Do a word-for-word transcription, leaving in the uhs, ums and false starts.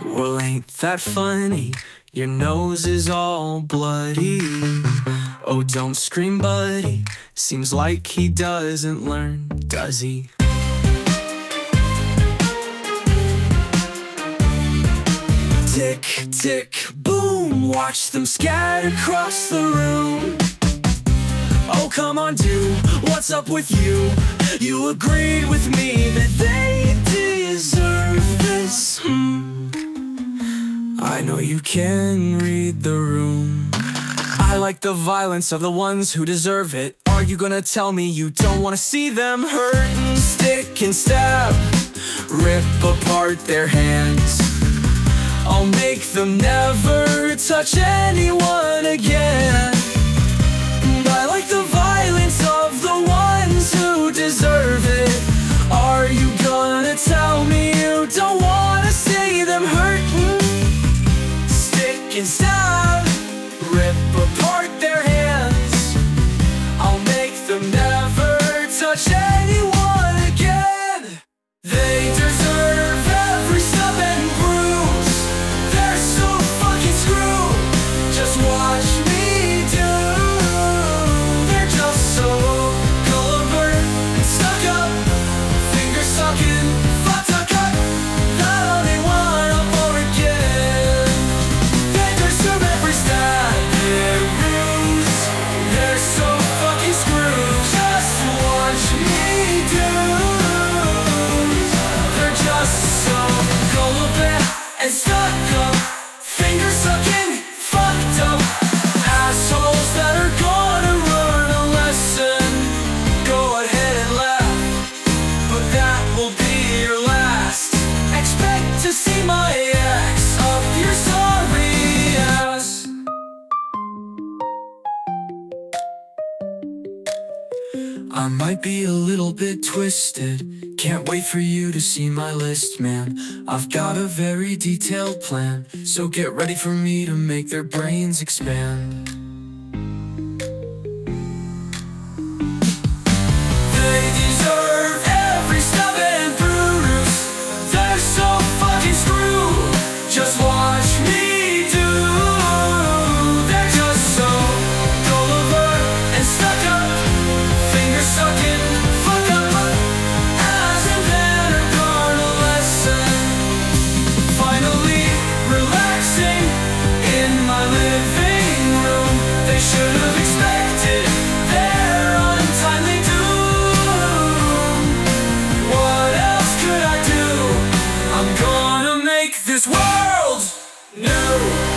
Well, ain't that funny? Your nose is all bloody. Oh, don't scream, buddy. Seems like he doesn't learn, does he? Tick, tick, boom. Watch them scatter across the room. Oh, come on, dude, what's up with you? You agreed with me that they deserve this. hmm. I know you can read the room. I like the violence of the ones who deserve it. Are you gonna tell me you don't wanna see them hurt and stick and stab, rip apart their hands? I'll make them never touch anyone again. And I like the violence of the ones who deserve it. Are you gonna tell me you don't wanna see them hurt? Stick and stab, rip apart their hands. I'll make them never touch anyone again. They deserve every stub and bruise. They're so fucking screwed. Just watch me do. They're just so gulliver and stuck up, finger sucking, fucked up, not all they want up or again. They deserve every stab and bruise. They're so fucking screwed. Just watch me do. They're just so gulliver and stuck up, finger sucking, fucked up assholes that are gonna learn a lesson. Go ahead and laugh, but that will be your last. Expect to see my ex up your sorry ass. I might be a little bit twisted. Can't wait for you to see my list, man. I've got a very detailed plan, so get ready for me to make their brains expand. They deserve every stub and bruise. They're so fucking screwed. Just watch me do. They're just so gulliver and stuck up, finger sucking, fuck up, hasn't been or learned a lesson. Finally relaxing in my living room. They should have expected their untimely doom. What else could I do? I'm gonna make this world new.